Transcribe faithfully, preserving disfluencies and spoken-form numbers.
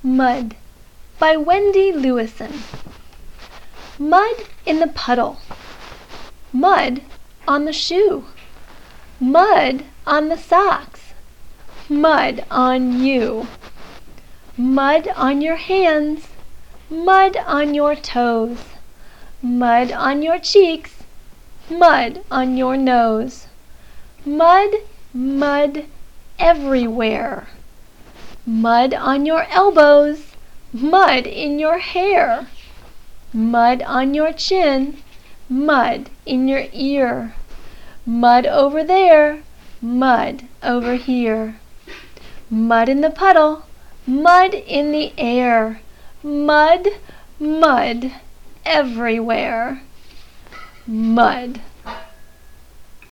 Mud by Wendy Lewison. Mud in the puddle, mud on the shoe, mud on the socks, mud on you, mud on your hands, mud on your toes, mud on your cheeks, mud on your nose, mud, mud everywhere, mud on your elbows, mud in your hair, mud on your chin, mud in your ear, mud over there, mud over here, mud in the puddle, mud in the air, mud, mud everywhere, mud.